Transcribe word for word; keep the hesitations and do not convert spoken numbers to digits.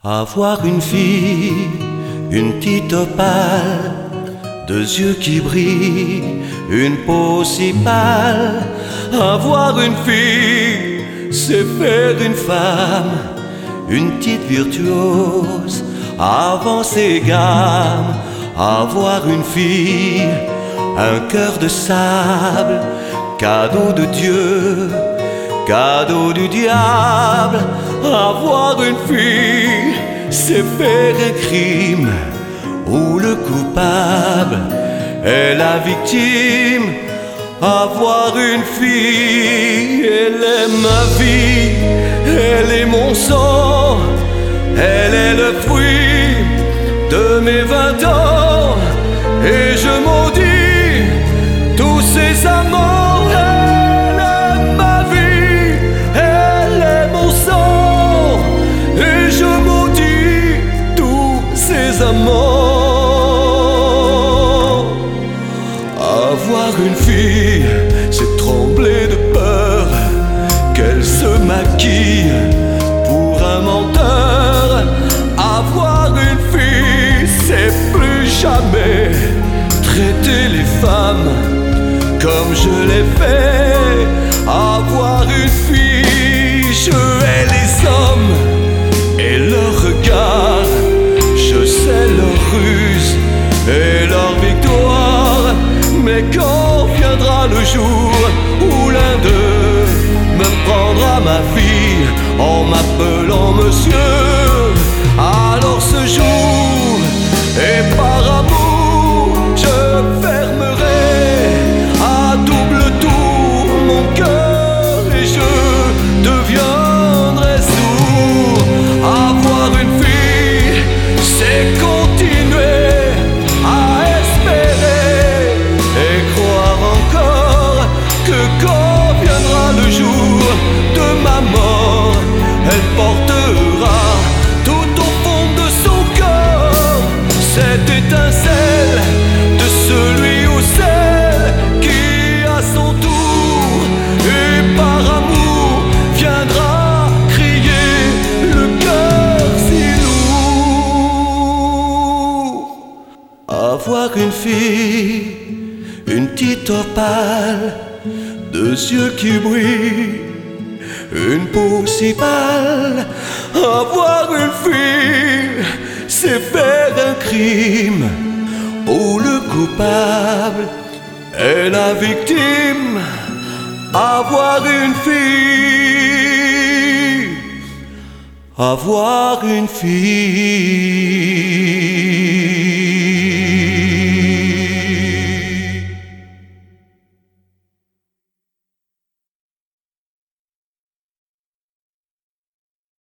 Avoir une fille, une petite opale, deux yeux qui brillent, une peau si pâle. Avoir une fille, c'est faire une femme, une petite virtuose avant ses gammes. Avoir une fille, un cœur de sable, cadeau de Dieu, cadeau du diable. Avoir une fille, c'est faire un crime où le coupable est la victime. Avoir une fille, elle est ma vie, elle est mon sang, elle est le fruit de mes vingt ans. Et je maudis tous ces amants. Elle est ma vie, elle est mon sang, et je maudis tous ces amants. Avoir une fille, c'est trembler de peur qu'elle se maquille pour un menteur. Avoir une fille, c'est plus jamais traiter les femmes comme je l'ai fait. Avoir une fille, je hais les hommes et leur regard, je sais leur ruse et leur victoire. Mais quand viendra le jour où l'un d'eux me prendra ma fille en m'appelant monsieur, alors ce jour, et par amour, je fermerai à double tour mon cœur et je deviendrai sourd. Avoir une fille, c'est continuer à espérer et croire encore que quand viendra le jour de ma mort, elle portera tout au fond de son corps cette étincelle de celui ou celle qui à son tour et par amour viendra crier le cœur si lourd. Avoir une fille, une petite opale, deux yeux qui brillent, une peau si pâle. Avoir une fille, c'est faire un crime où le coupable est la victime. Avoir une fille, avoir une fille.